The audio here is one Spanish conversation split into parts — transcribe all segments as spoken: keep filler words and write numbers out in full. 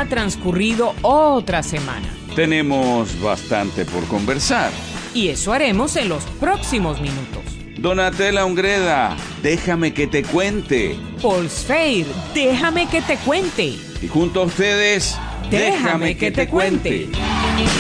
transcurrido otra semana. Tenemos bastante por conversar. Y eso haremos en los próximos minutos. Donatella Ungreda, déjame que te cuente. Paul Sfeir, déjame que te cuente. Y junto a ustedes, déjame, déjame que, que te, te cuente. cuente.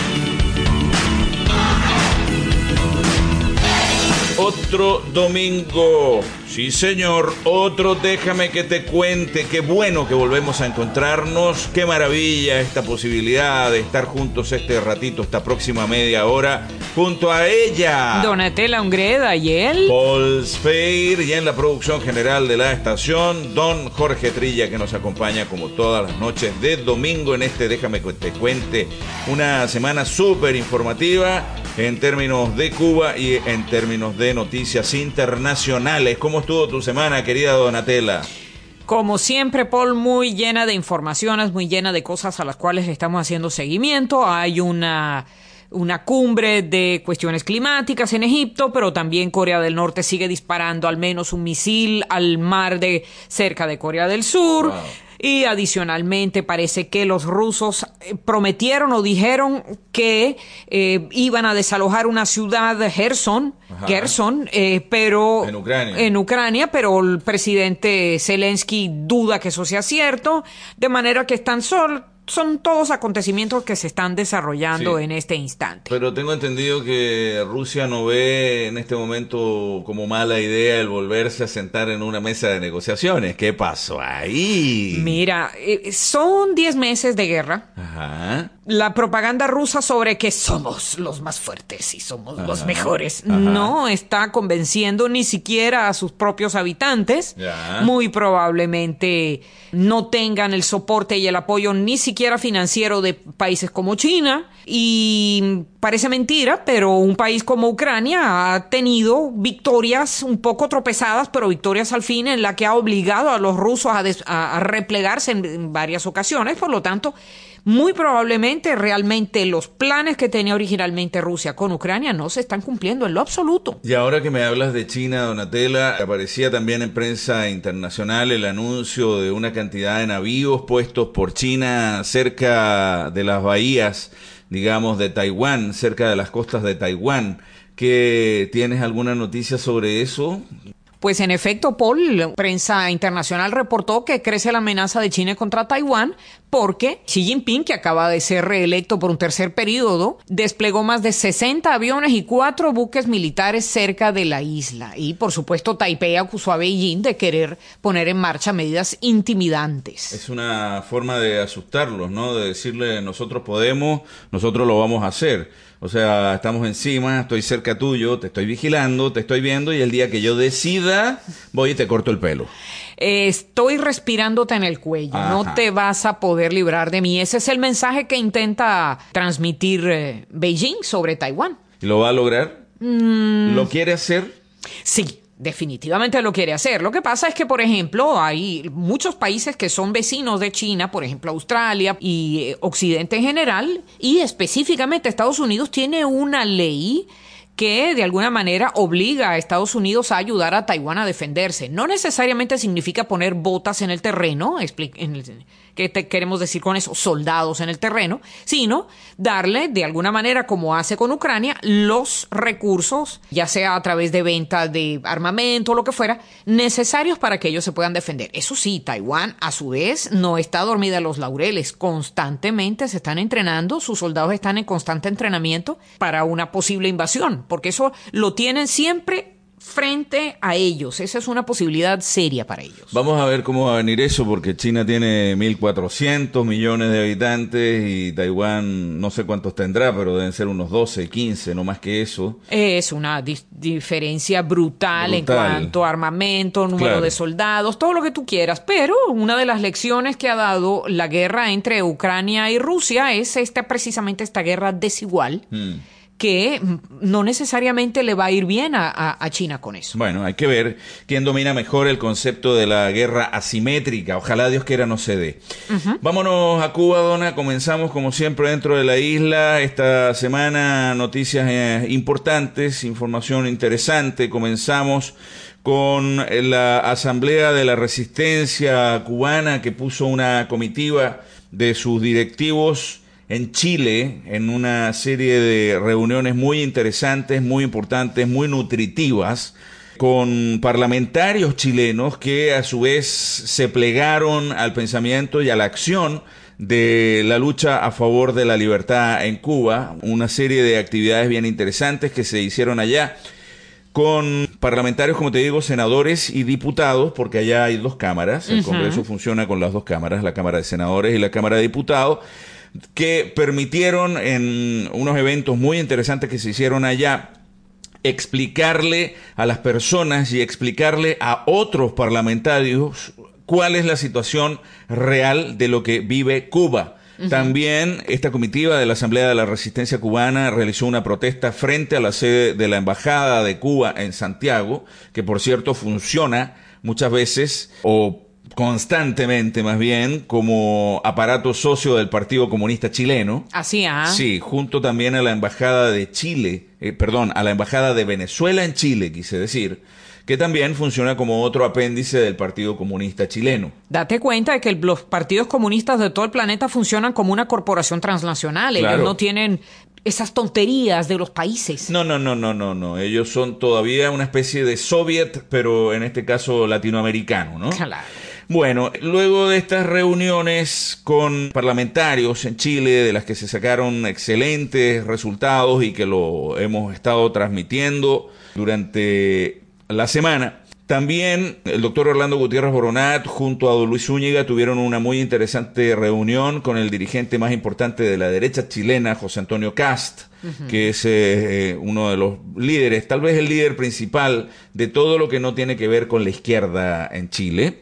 Otro domingo, sí señor, otro déjame que te cuente. Qué bueno que volvemos a encontrarnos, qué maravilla esta posibilidad de estar juntos este ratito, esta próxima media hora, junto a ella, Donatella Ungreda, y él, Paul Sfeir, y en la producción general de la estación, don Jorge Trilla, que nos acompaña como todas las noches de domingo en este déjame que te cuente. Una semana súper informativa en términos de Cuba y en términos de noticias internacionales. ¿Cómo estuvo tu semana, querida Donatella? Como siempre, Paul, muy llena de informaciones, muy llena de cosas a las cuales estamos haciendo seguimiento. Hay una, una cumbre de cuestiones climáticas en Egipto, pero también Corea del Norte sigue disparando al menos un misil al mar de cerca de Corea del Sur. Wow. Y adicionalmente parece que los rusos prometieron o dijeron que eh, iban a desalojar una ciudad, Gerson, Gerson, eh, pero en Ucrania. en Ucrania, pero el presidente Zelensky duda que eso sea cierto, de manera que están sol son todos acontecimientos que se están desarrollando sí, en este instante. Pero tengo entendido que Rusia no ve en este momento como mala idea el volverse a sentar en una mesa de negociaciones. ¿Qué pasó ahí? Mira, eh, son diez meses de guerra. Ajá. La propaganda rusa sobre que somos los más fuertes y somos ajá, los mejores ajá. no está convenciendo ni siquiera a sus propios habitantes. Ya. Muy probablemente no tengan el soporte y el apoyo ni siquiera financiero de países como China. Y parece mentira, pero un país como Ucrania ha tenido victorias un poco tropezadas, pero victorias al fin, en la que ha obligado a los rusos a, des- a, a replegarse en, en varias ocasiones. Por lo tanto, muy probablemente realmente los planes que tenía originalmente Rusia con Ucrania no se están cumpliendo en lo absoluto. Y ahora que me hablas de China, Donatella, aparecía también en prensa internacional el anuncio de una cantidad de navíos puestos por China cerca de las bahías, digamos, de Taiwán, cerca de las costas de Taiwán. ¿Qué, tienes alguna noticia sobre eso? Pues en efecto, Paul, la prensa internacional reportó que crece la amenaza de China contra Taiwán porque Xi Jinping, que acaba de ser reelecto por un tercer periodo, desplegó más de sesenta aviones y cuatro buques militares cerca de la isla. Y, por supuesto, Taipei acusó a Beijing de querer poner en marcha medidas intimidantes. Es una forma de asustarlos, ¿no? De decirle, nosotros podemos, nosotros lo vamos a hacer. O sea, estamos encima, estoy cerca tuyo, te estoy vigilando, te estoy viendo, y el día que yo decida, voy y te corto el pelo. Eh, estoy respirándote en el cuello, ajá, no te vas a poder librar de mí. Ese es el mensaje que intenta transmitir eh, Beijing sobre Taiwán. ¿Lo va a lograr? Mm. ¿Lo quiere hacer? Sí. Definitivamente lo quiere hacer. Lo que pasa es que, por ejemplo, hay muchos países que son vecinos de China, por ejemplo, Australia y eh, Occidente en general, y específicamente Estados Unidos tiene una ley que de alguna manera obliga a Estados Unidos a ayudar a Taiwán a defenderse. No necesariamente significa poner botas en el terreno, en el, ¿qué te queremos decir con eso? Soldados en el terreno, sino darle de alguna manera, como hace con Ucrania, los recursos, ya sea a través de venta de armamento o lo que fuera, necesarios para que ellos se puedan defender. Eso sí, Taiwán a su vez no está dormida en los laureles, constantemente se están entrenando, sus soldados están en constante entrenamiento para una posible invasión, porque eso lo tienen siempre frente a ellos. Esa es una posibilidad seria para ellos. Vamos a ver cómo va a venir eso, porque China tiene mil cuatrocientos millones de habitantes y Taiwán no sé cuántos tendrá, pero deben ser unos doce, quince, no más que eso. Es una di- diferencia brutal, brutal en cuanto a armamento, número claro. de soldados, todo lo que tú quieras. Pero una de las lecciones que ha dado la guerra entre Ucrania y Rusia es esta, precisamente esta guerra desigual. Hmm. que no necesariamente le va a ir bien a, a, a China con eso. Bueno, hay que ver quién domina mejor el concepto de la guerra asimétrica. Ojalá Dios quiera no se dé. Uh-huh. Vámonos a Cuba, Donna. Comenzamos como siempre dentro de la isla. Esta semana noticias eh, importantes, información interesante. Comenzamos con la Asamblea de la Resistencia Cubana, que puso una comitiva de sus directivos en Chile, en una serie de reuniones muy interesantes, muy importantes, muy nutritivas, con parlamentarios chilenos que a su vez se plegaron al pensamiento y a la acción de la lucha a favor de la libertad en Cuba. Una serie de actividades bien interesantes que se hicieron allá, con parlamentarios, como te digo, senadores y diputados, porque allá hay dos cámaras. El uh-huh. Congreso funciona con las dos cámaras, la Cámara de Senadores y la Cámara de Diputados, que permitieron en unos eventos muy interesantes que se hicieron allá explicarle a las personas y explicarle a otros parlamentarios cuál es la situación real de lo que vive Cuba. Uh-huh. También esta comitiva de la Asamblea de la Resistencia Cubana realizó una protesta frente a la sede de la Embajada de Cuba en Santiago, que por cierto funciona muchas veces, o constantemente más bien, como aparato socio del Partido Comunista Chileno. Así, ah. Sí, junto también a la Embajada de Chile, eh, perdón, a la Embajada de Venezuela en Chile, quise decir, que también funciona como otro apéndice del Partido Comunista Chileno. Date cuenta de que el, los partidos comunistas de todo el planeta funcionan como una corporación transnacional. Ellos Claro. no tienen esas tonterías de los países. No, no, no, no, no, no. Ellos son todavía una especie de soviet, pero en este caso latinoamericano, ¿no? Claro. Bueno, luego de estas reuniones con parlamentarios en Chile, de las que se sacaron excelentes resultados y que lo hemos estado transmitiendo durante la semana, también el doctor Orlando Gutiérrez Boronat junto a don Luis Zúñiga tuvieron una muy interesante reunión con el dirigente más importante de la derecha chilena, José Antonio Kast, uh-huh. que es eh, uno de los líderes, tal vez el líder principal de todo lo que no tiene que ver con la izquierda en Chile.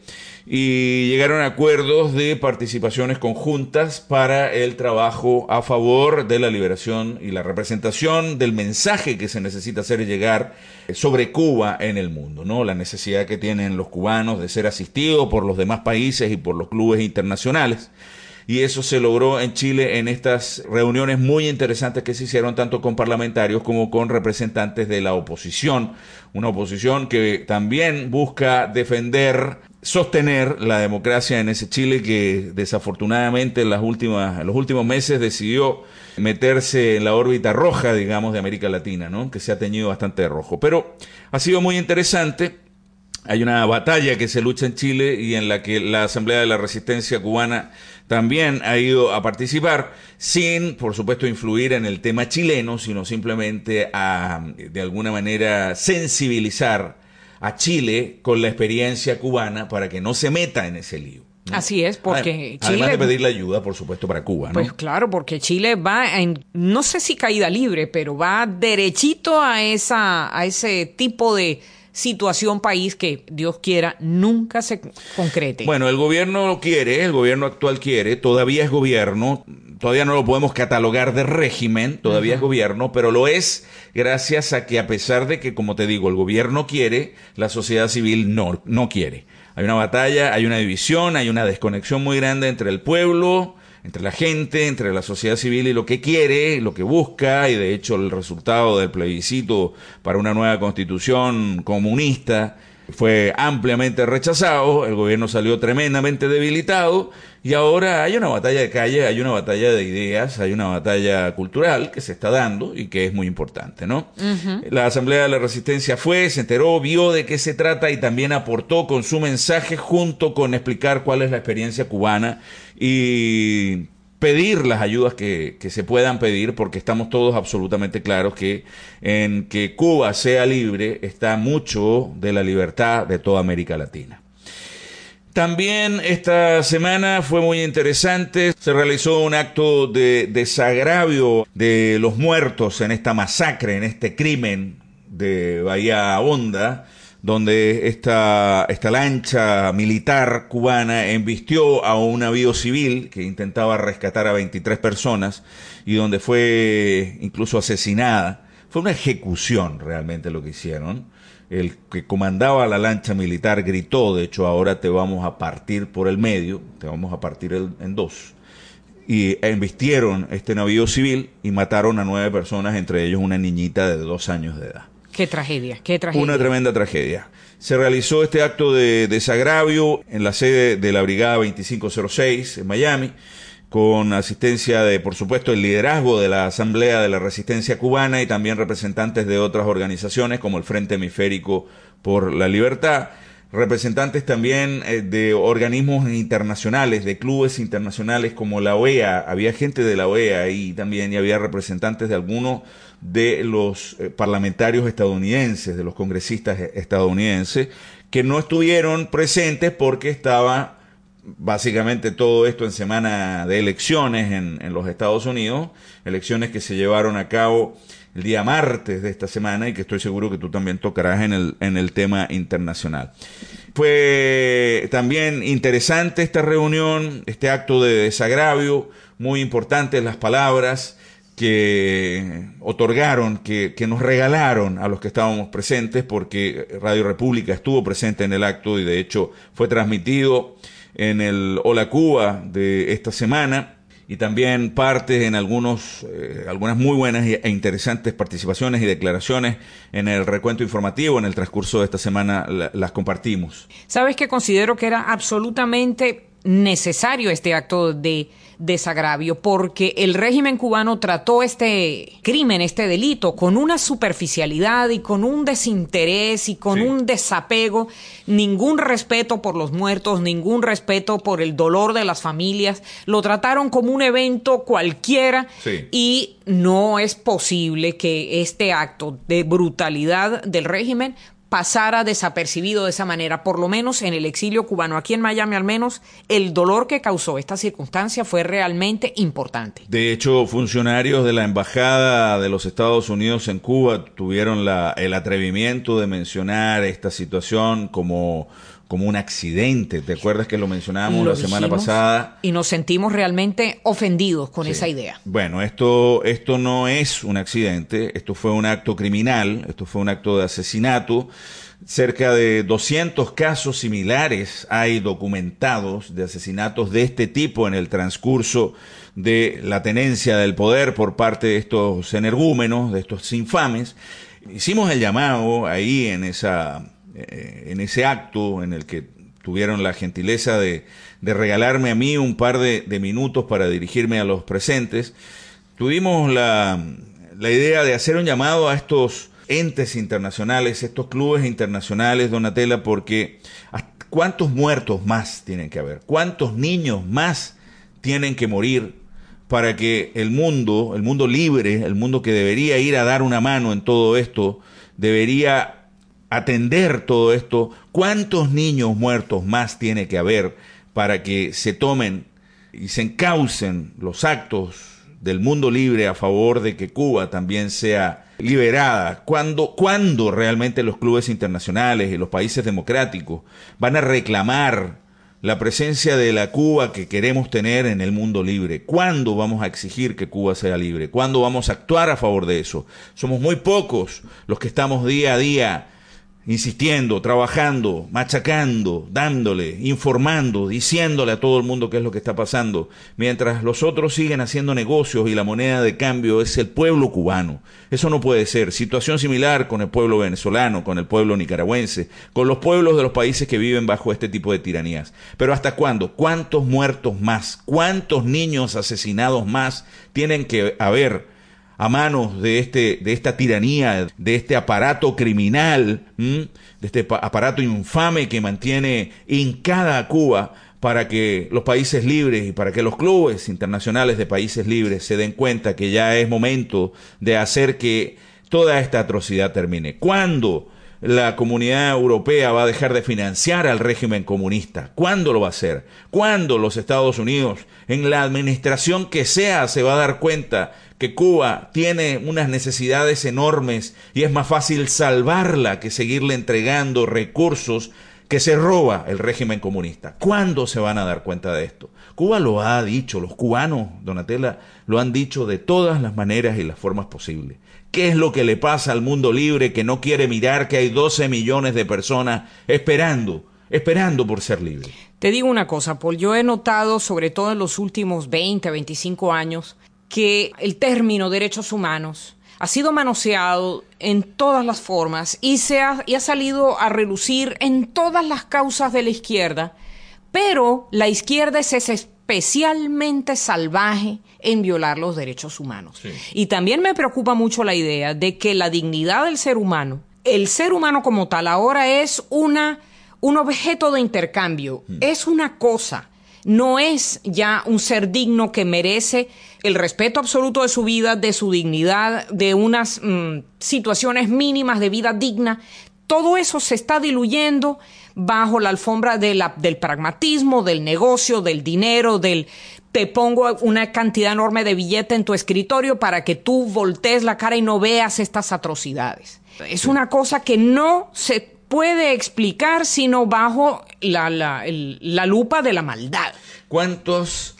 Y llegaron a acuerdos de participaciones conjuntas para el trabajo a favor de la liberación y la representación del mensaje que se necesita hacer llegar sobre Cuba en el mundo, ¿no? La necesidad que tienen los cubanos de ser asistidos por los demás países y por los clubes internacionales. Y eso se logró en Chile en estas reuniones muy interesantes que se hicieron tanto con parlamentarios como con representantes de la oposición. Una oposición que también busca defender, sostener la democracia en ese Chile que desafortunadamente en las últimas, en los últimos meses decidió meterse en la órbita roja, digamos, de América Latina, ¿no? Que se ha teñido bastante de rojo. Pero ha sido muy interesante. Hay una batalla que se lucha en Chile y en la que la Asamblea de la Resistencia Cubana también ha ido a participar, sin, por supuesto, influir en el tema chileno, sino simplemente a, de alguna manera, sensibilizar a Chile con la experiencia cubana para que no se meta en ese lío, ¿no? Así es, porque Además, Chile... Además de pedirle ayuda, por supuesto, para Cuba, ¿no? Pues claro, porque Chile va en, no sé si caída libre, pero va derechito a esa, a ese tipo de situación país que, Dios quiera, nunca se concrete. Bueno, el gobierno quiere, el gobierno actual quiere, todavía es gobierno, todavía no lo podemos catalogar de régimen, todavía uh-huh. es gobierno, pero lo es gracias a que a pesar de que, como te digo, el gobierno quiere, la sociedad civil no, no quiere. Hay una batalla, hay una división, hay una desconexión muy grande entre el pueblo, entre la gente, entre la sociedad civil y lo que quiere, lo que busca, y de hecho el resultado del plebiscito para una nueva constitución comunista fue ampliamente rechazado, el gobierno salió tremendamente debilitado y ahora hay una batalla de calle, hay una batalla de ideas, hay una batalla cultural que se está dando y que es muy importante, ¿no? Uh-huh. La Asamblea de la Resistencia fue, se enteró, vio de qué se trata y también aportó con su mensaje junto con explicar cuál es la experiencia cubana y pedir las ayudas que, que se puedan pedir, porque estamos todos absolutamente claros que en que Cuba sea libre está mucho de la libertad de toda América Latina. También esta semana fue muy interesante, se realizó un acto de desagravio de los muertos en esta masacre, en este crimen de Bahía Honda, donde esta, esta lancha militar cubana embistió a un navío civil que intentaba rescatar a veintitrés personas y donde fue incluso asesinada. Fue una ejecución realmente lo que hicieron. El que comandaba la lancha militar gritó, de hecho, ahora te vamos a partir por el medio, te vamos a partir el, en dos. Y embistieron este navío civil y mataron a nueve personas, entre ellos una niñita de dos años de edad. Qué tragedia, qué tragedia. Una tremenda tragedia. Se realizó este acto de desagravio en la sede de la Brigada veinticinco cero seis en Miami, con asistencia de, por supuesto, el liderazgo de la Asamblea de la Resistencia Cubana y también representantes de otras organizaciones como el Frente Hemisférico por la Libertad, representantes también eh, de organismos internacionales, de clubes internacionales como la O E A, había gente de la O E A ahí también y había representantes de algunos de los eh, parlamentarios estadounidenses, de los congresistas estadounidenses, que no estuvieron presentes porque estaba básicamente todo esto en semana de elecciones en, en los Estados Unidos, elecciones que se llevaron a cabo el día martes de esta semana y que estoy seguro que tú también tocarás en el, en el tema internacional. Fue también interesante esta reunión, este acto de desagravio, muy importantes las palabras que otorgaron, que, que nos regalaron a los que estábamos presentes, porque Radio República estuvo presente en el acto y de hecho fue transmitido en el Hola Cuba de esta semana y también partes en algunos, eh, algunas muy buenas e interesantes participaciones y declaraciones en el recuento informativo en el transcurso de esta semana la, las compartimos. ¿Sabes que considero que era absolutamente necesario este acto de desagravio? Porque el régimen cubano trató este crimen, este delito, con una superficialidad y con un desinterés y con sí. un desapego, ningún respeto por los muertos, ningún respeto por el dolor de las familias, lo trataron como un evento cualquiera sí. y no es posible que este acto de brutalidad del régimen pasara desapercibido de esa manera, por lo menos en el exilio cubano. Aquí en Miami, al menos, el dolor que causó esta circunstancia fue realmente importante. De hecho, funcionarios de la Embajada de los Estados Unidos en Cuba tuvieron la, el atrevimiento de mencionar esta situación como como un accidente. ¿Te acuerdas que lo mencionábamos lo la semana pasada? Y nos sentimos realmente ofendidos con sí. esa idea. Bueno, esto, esto no es un accidente, esto fue un acto criminal, esto fue un acto de asesinato. Cerca de doscientos casos similares hay documentados de asesinatos de este tipo en el transcurso de la tenencia del poder por parte de estos energúmenos, de estos infames. Hicimos el llamado ahí en esa... en ese acto en el que tuvieron la gentileza de, de regalarme a mí un par de, de minutos para dirigirme a los presentes, tuvimos la, la idea de hacer un llamado a estos entes internacionales, estos clubes internacionales, Donatella, porque ¿cuántos muertos más tienen que haber? ¿Cuántos niños más tienen que morir para que el mundo, el mundo libre, el mundo que debería ir a dar una mano en todo esto, debería atender todo esto? ¿Cuántos niños muertos más tiene que haber para que se tomen y se encaucen los actos del mundo libre a favor de que Cuba también sea liberada? ¿Cuándo, ¿Cuándo realmente los clubes internacionales y los países democráticos van a reclamar la presencia de la Cuba que queremos tener en el mundo libre? ¿Cuándo vamos a exigir que Cuba sea libre? ¿Cuándo vamos a actuar a favor de eso? Somos muy pocos los que estamos día a día insistiendo, trabajando, machacando, dándole, informando, diciéndole a todo el mundo qué es lo que está pasando, mientras los otros siguen haciendo negocios y la moneda de cambio es el pueblo cubano. Eso no puede ser. Situación similar con el pueblo venezolano, con el pueblo nicaragüense, con los pueblos de los países que viven bajo este tipo de tiranías. Pero ¿hasta cuándo? ¿Cuántos muertos más? ¿Cuántos niños asesinados más tienen que haber a manos de este de esta tiranía, de este aparato criminal, ¿m? de este aparato infame que mantiene hincada a Cuba para que los países libres y para que los clubes internacionales de países libres se den cuenta que ya es momento de hacer que toda esta atrocidad termine? ¿Cuándo la comunidad europea va a dejar de financiar al régimen comunista? ¿Cuándo lo va a hacer? ¿Cuándo los Estados Unidos, en la administración que sea, se va a dar cuenta que Cuba tiene unas necesidades enormes y es más fácil salvarla que seguirle entregando recursos que se roba el régimen comunista? ¿Cuándo se van a dar cuenta de esto? Cuba lo ha dicho, los cubanos, Donatella, lo han dicho de todas las maneras y las formas posibles. ¿Qué es lo que le pasa al mundo libre que no quiere mirar que hay doce millones de personas esperando, esperando por ser libres? Te digo una cosa, Paul, yo he notado, sobre todo en los últimos veinte, veinticinco años, que el término derechos humanos ha sido manoseado en todas las formas y, se ha, y ha salido a relucir en todas las causas de la izquierda, pero la izquierda es especialmente salvaje en violar los derechos humanos. Sí. Y también me preocupa mucho la idea de que la dignidad del ser humano, el ser humano como tal, ahora es una, un objeto de intercambio, mm. es una cosa. No es ya un ser digno que merece el respeto absoluto de su vida, de su dignidad, de unas mm, situaciones mínimas de vida digna. Todo eso se está diluyendo bajo la alfombra de la, del pragmatismo, del negocio, del dinero, del te pongo una cantidad enorme de billete en tu escritorio para que tú voltees la cara y no veas estas atrocidades. Es una cosa que no se puede explicar sino bajo la, la, el, la lupa de la maldad. ¿Cuántos,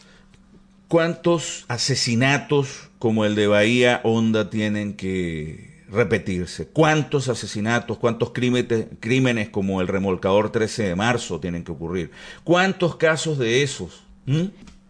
cuántos asesinatos como el de Bahía Honda tienen que repetirse? ¿Cuántos asesinatos, cuántos crímenes, crímenes como el remolcador trece de marzo tienen que ocurrir? ¿Cuántos casos de esos? ¿Mm?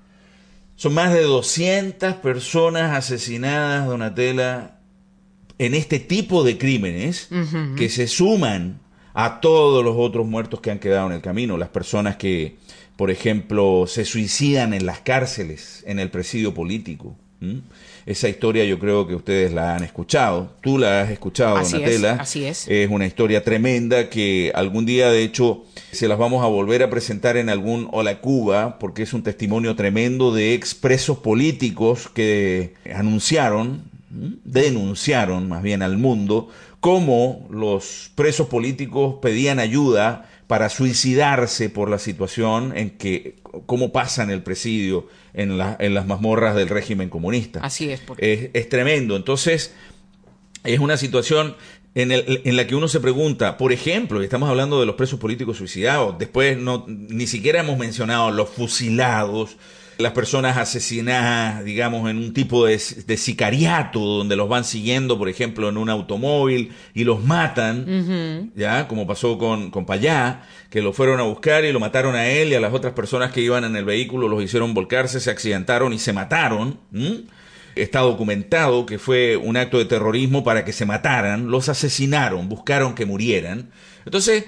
Son más de doscientas personas asesinadas, Donatella, en este tipo de crímenes uh-huh. que se suman a todos los otros muertos que han quedado en el camino. Las personas que, por ejemplo, se suicidan en las cárceles, en el presidio político. ¿Mm? Esa historia yo creo que ustedes la han escuchado. Tú la has escuchado, así Donatella. Es, así es. Es una historia tremenda que algún día, de hecho, se las vamos a volver a presentar en algún Hola Cuba, porque es un testimonio tremendo de expresos políticos que anunciaron, denunciaron más bien al mundo, cómo los presos políticos pedían ayuda para suicidarse por la situación en que, cómo pasa en el presidio, en, la, en las mazmorras del régimen comunista. Así es. Porque... Es, es tremendo. Entonces, es una situación en, el, en la que uno se pregunta, por ejemplo, estamos hablando de los presos políticos suicidados, después no, ni siquiera hemos mencionado los fusilados, las personas asesinadas, digamos, en un tipo de, de sicariato, donde los van siguiendo, por ejemplo, en un automóvil y los matan, uh-huh. ya, como pasó con, con Payá, que lo fueron a buscar y lo mataron a él y a las otras personas que iban en el vehículo, los hicieron volcarse, se accidentaron y se mataron. ¿Mm? Está documentado que fue un acto de terrorismo para que se mataran, los asesinaron, buscaron que murieran. Entonces,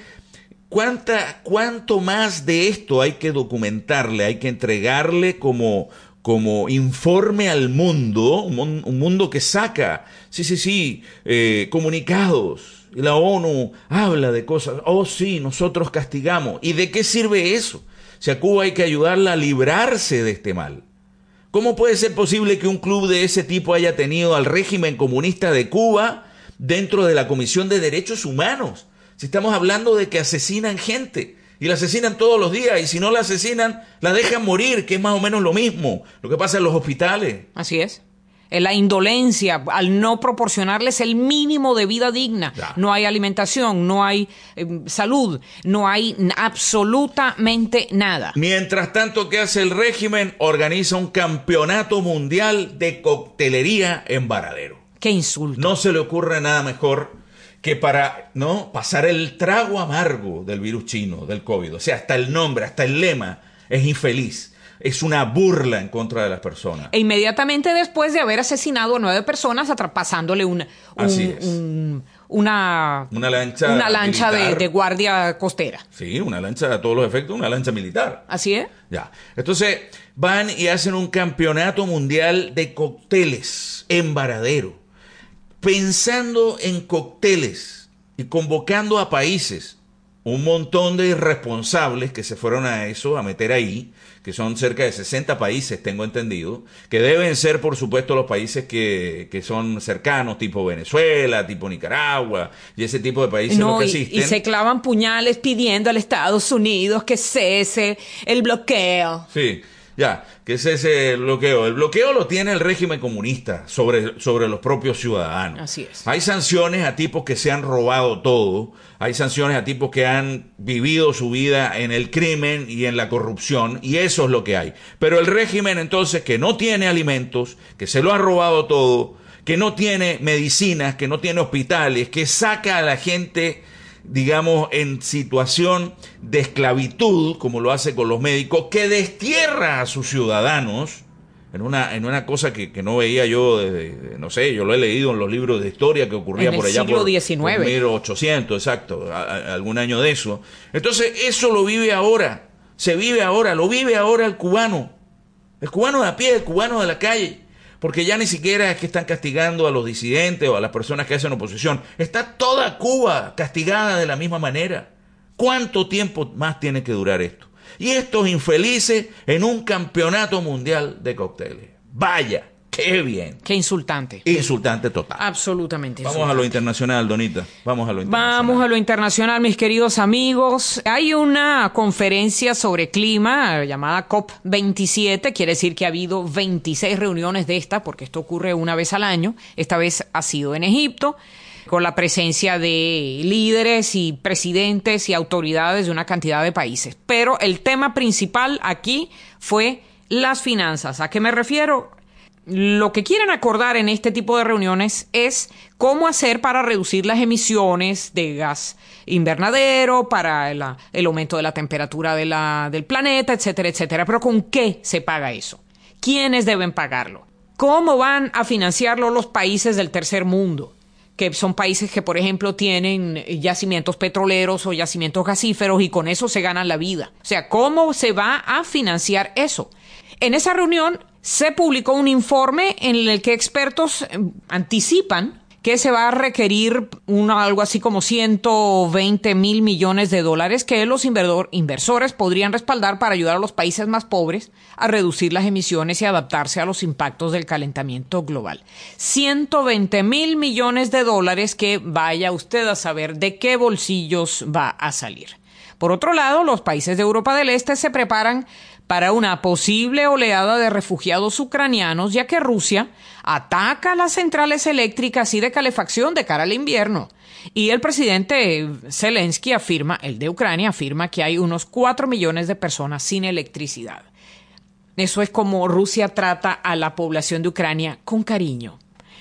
¿Cuánta, ¿cuánto más de esto hay que documentarle, hay que entregarle como, como informe al mundo, un, un mundo que saca, sí, sí, sí, eh, comunicados, y la ONU habla de cosas, oh sí, nosotros castigamos, ¿y de qué sirve eso? Si a Cuba hay que ayudarla a librarse de este mal. ¿Cómo puede ser posible que un club de ese tipo haya tenido al régimen comunista de Cuba dentro de la Comisión de Derechos Humanos? Si estamos hablando de que asesinan gente, y la asesinan todos los días, y si no la asesinan, la dejan morir, que es más o menos lo mismo, lo que pasa en los hospitales. Así es. La indolencia, al no proporcionarles el mínimo de vida digna. Ya. No hay alimentación, no hay eh, salud, no hay absolutamente nada. Mientras tanto, ¿qué hace el régimen? Organiza un campeonato mundial de coctelería en Varadero. ¡Qué insulto! No se le ocurre nada mejor que para no pasar el trago amargo del virus chino, del COVID. O sea, hasta el nombre, hasta el lema es infeliz. Es una burla en contra de las personas. E inmediatamente después de haber asesinado a nueve personas, pasándole una, un, Así es. un, una, una lancha, una lancha de, de guardia costera. Sí, una lancha, a todos los efectos, una lancha militar. Así es. Ya. Entonces, van y hacen un campeonato mundial de cócteles en Varadero, pensando en cócteles y convocando a países un montón de irresponsables que se fueron a eso, a meter ahí, que son cerca de sesenta países, tengo entendido, que deben ser, por supuesto, los países que, que son cercanos, tipo Venezuela, tipo Nicaragua, y ese tipo de países no, los que y, existen. Y se clavan puñales pidiendo al Estados Unidos que cese el bloqueo. Sí. Ya, que es ese bloqueo. El bloqueo lo tiene el régimen comunista sobre, sobre los propios ciudadanos. Así es. Hay sanciones a tipos que se han robado todo. Hay sanciones a tipos que han vivido su vida en el crimen y en la corrupción. Y eso es lo que hay. Pero el régimen entonces que no tiene alimentos, que se lo ha robado todo, que no tiene medicinas, que no tiene hospitales, que saca a la gente, digamos, en situación de esclavitud, como lo hace con los médicos, que destierra a sus ciudadanos, en una, en una cosa que, que no veía yo, desde, no sé, yo lo he leído en los libros de historia que ocurría en el por allá siglo por, diecinueve. por mil ochocientos, exacto, a, a, algún año de eso. Entonces, eso lo vive ahora, se vive ahora, lo vive ahora el cubano, el cubano de a pie, el cubano de la calle. Porque ya ni siquiera es que están castigando a los disidentes o a las personas que hacen oposición. Está toda Cuba castigada de la misma manera. ¿Cuánto tiempo más tiene que durar esto? Y estos infelices en un campeonato mundial de cócteles. Vaya, qué bien. Qué insultante. Insultante total. Absolutamente Vamos insultante. a lo internacional, Donita. Vamos a lo internacional. Vamos a lo internacional, mis queridos amigos. Hay una conferencia sobre clima llamada COP veintisiete. Quiere decir que ha habido veintiséis reuniones de esta, porque esto ocurre una vez al año. Esta vez ha sido en Egipto, con la presencia de líderes y presidentes y autoridades de una cantidad de países. Pero el tema principal aquí fue las finanzas. ¿A qué me refiero? Lo que quieren acordar en este tipo de reuniones es cómo hacer para reducir las emisiones de gas invernadero, para el, el aumento de la temperatura de la, del planeta, etcétera, etcétera. Pero ¿con qué se paga eso? ¿Quiénes deben pagarlo? ¿Cómo van a financiarlo los países del tercer mundo? Que son países que, por ejemplo, tienen yacimientos petroleros o yacimientos gasíferos y con eso se ganan la vida. O sea, ¿cómo se va a financiar eso? En esa reunión se publicó un informe en el que expertos anticipan que se va a requerir una, algo así como ciento veinte mil millones de dólares que los inversor, inversores podrían respaldar para ayudar a los países más pobres a reducir las emisiones y adaptarse a los impactos del calentamiento global. ciento veinte mil millones de dólares que vaya usted a saber de qué bolsillos va a salir. Por otro lado, los países de Europa del Este se preparan para una posible oleada de refugiados ucranianos, ya que Rusia ataca las centrales eléctricas y de calefacción de cara al invierno. Y el presidente Zelensky afirma, el de Ucrania, afirma que hay unos cuatro millones de personas sin electricidad. Eso es como Rusia trata a la población de Ucrania con cariño.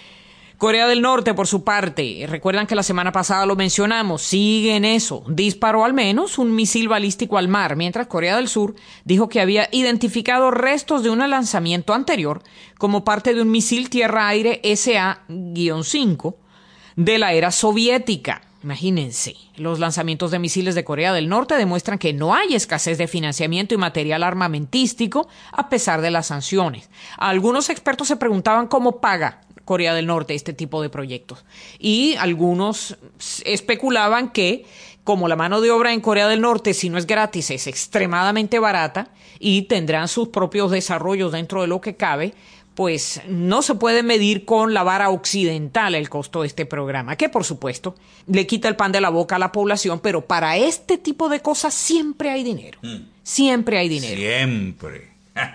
Corea del Norte, por su parte, recuerdan que la semana pasada lo mencionamos, sigue en eso, disparó al menos un misil balístico al mar, mientras Corea del Sur dijo que había identificado restos de un lanzamiento anterior como parte de un misil tierra-aire S A cinco de la era soviética. Imagínense, los lanzamientos de misiles de Corea del Norte demuestran que no hay escasez de financiamiento y material armamentístico a pesar de las sanciones. Algunos expertos se preguntaban cómo paga Corea del Norte este tipo de proyectos. Y algunos especulaban que, como la mano de obra en Corea del Norte, si no es gratis, es extremadamente barata y tendrán sus propios desarrollos dentro de lo que cabe, pues no se puede medir con la vara occidental el costo de este programa, que por supuesto le quita el pan de la boca a la población, pero para este tipo de cosas siempre hay dinero. Mm. Siempre hay dinero. Siempre.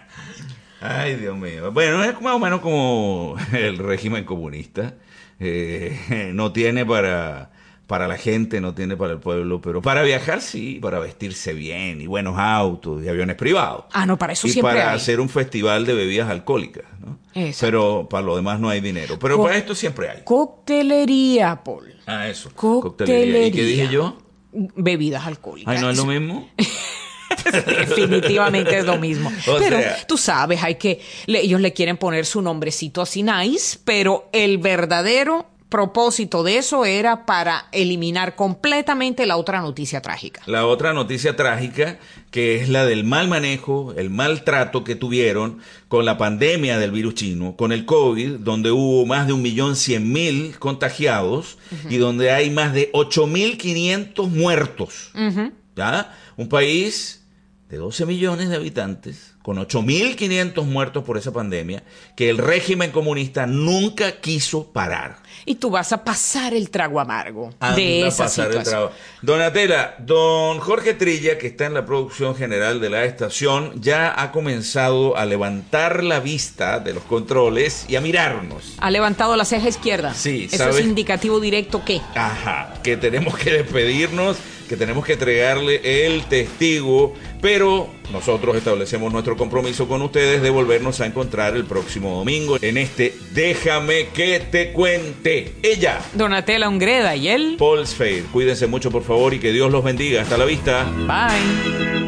Ay, Dios mío. Bueno, es más o menos como el régimen comunista. Eh, no tiene para, para la gente, no tiene para el pueblo, pero para viajar sí, para vestirse bien, y buenos autos, y aviones privados. Ah, no, para eso y siempre para hay. hacer un festival de bebidas alcohólicas, ¿no? Exacto. Pero para lo demás no hay dinero. Pero Co- para esto siempre hay. Coctelería, Paul. Ah, eso. Coctelería. Coctelería. ¿Y qué dije yo? Bebidas alcohólicas. Ay, ¿no es lo mismo? Definitivamente es lo mismo. O pero sea, tú sabes, hay que le, ellos le quieren poner su nombrecito así nice, pero el verdadero propósito de eso era para eliminar completamente la otra noticia trágica. La otra noticia trágica, que es la del mal manejo, el maltrato que tuvieron con la pandemia del virus chino, con el COVID, donde hubo más de un millón cien mil contagiados uh-huh. y donde hay más de ocho mil quinientos muertos. Uh-huh. ¿Ya? Un país de doce millones de habitantes, con ocho mil quinientos muertos por esa pandemia, que el régimen comunista nunca quiso parar. Y tú vas a pasar el trago amargo Anda de esa pasar situación. El trago. Donatella, don Jorge Trilla, que está en la producción general de la estación, ya ha comenzado a levantar la vista de los controles y a mirarnos. Ha levantado la ceja izquierda. Sí, ¿Eso ¿sabes? es indicativo directo qué? Ajá, que tenemos que despedirnos, que tenemos que entregarle el testigo, pero nosotros establecemos nuestro compromiso con ustedes de volvernos a encontrar el próximo domingo en este Déjame que te cuente. Ella, Donatella Ungreda, y él, Paul Sfeir. Cuídense mucho, por favor, y que Dios los bendiga. Hasta la vista. Bye.